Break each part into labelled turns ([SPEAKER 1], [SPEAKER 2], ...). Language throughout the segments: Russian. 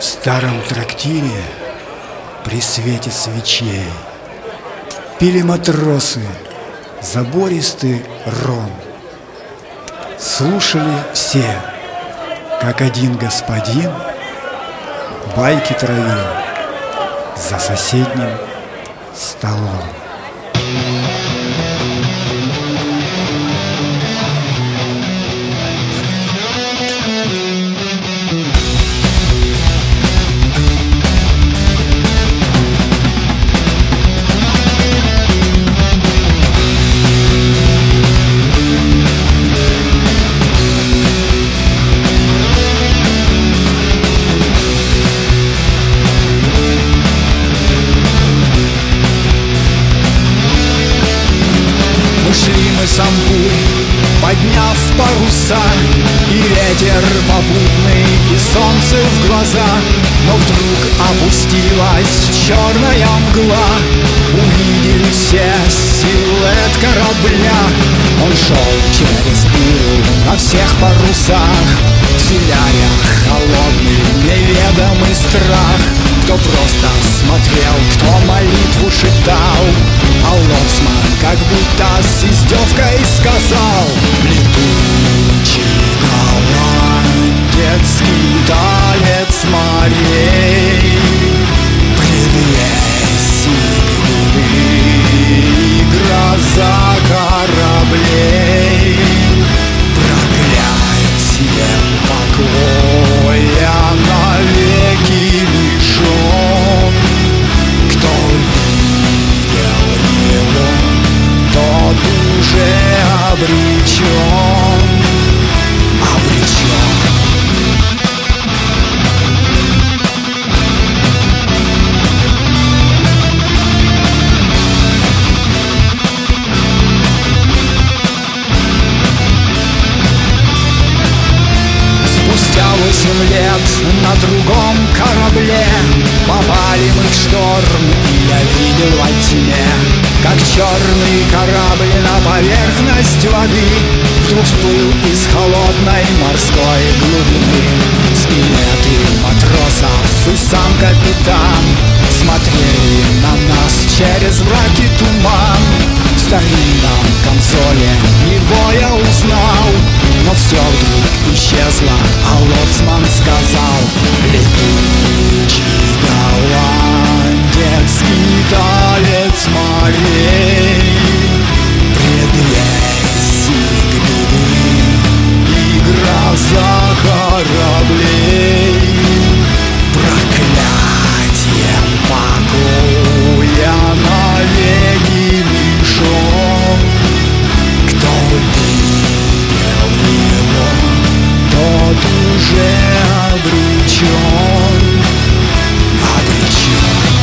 [SPEAKER 1] старом трактире при свете свечей пили матросы забористый ром. Слушали все, как один господин байки травил за соседним столом.
[SPEAKER 2] Самбур, подняв паруса, и ветер попутный, и солнце в глаза. Но вдруг опустилась черная мгла, увидели все силуэт корабля. Он шел через бурю на всех парусах, вселяя холодный неведомый страх. Кто просто смотрел, кто молитву шептал, а лоцман как будто с издевкой сказал: летучий голландец, скиталец морей, предвестник беды и гроза кораблей, проклятие покоя навеки лишен. Кто видел его, тот уже обречен, обречен. Спустя 8 лет на другом корабле попали мы в шторм, и я видел во тьме, как черный корабль на поверхность воды вдруг всплыл из холодной морской глубины. Скелеты матросов и сам капитан смотрели на нас через мраки туман. В старинном консоле его я узнал, но все вдруг исчезло, а лоцман сказал: летучий голландец, скиталец морей, предвестник беды и гроза кораблей, проклятием покоя навеки лишен. Кто видел его, тот уже обречен, обречен.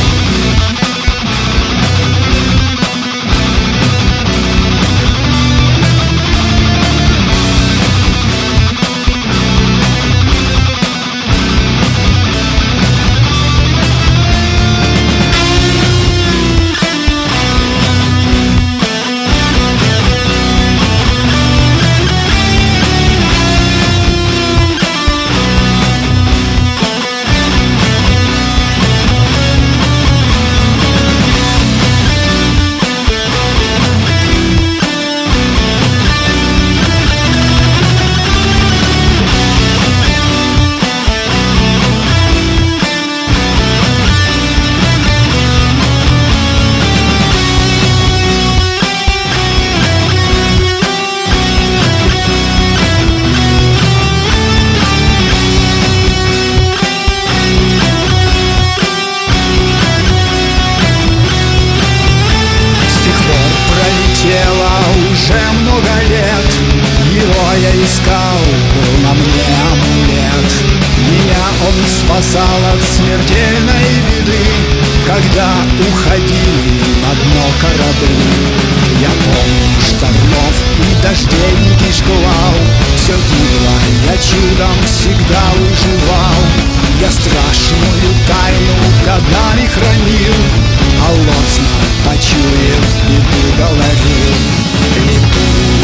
[SPEAKER 2] Уже много лет его я искал, был на мне амулет. Меня он спасал от смертельной беды, когда уходили на дно корабли. Я помню штормов и дождей шквал, все гибло, я чудом всегда выживал. Я страшную тайну годами хранил, а лоцман, почуяв беду, говорил: летучий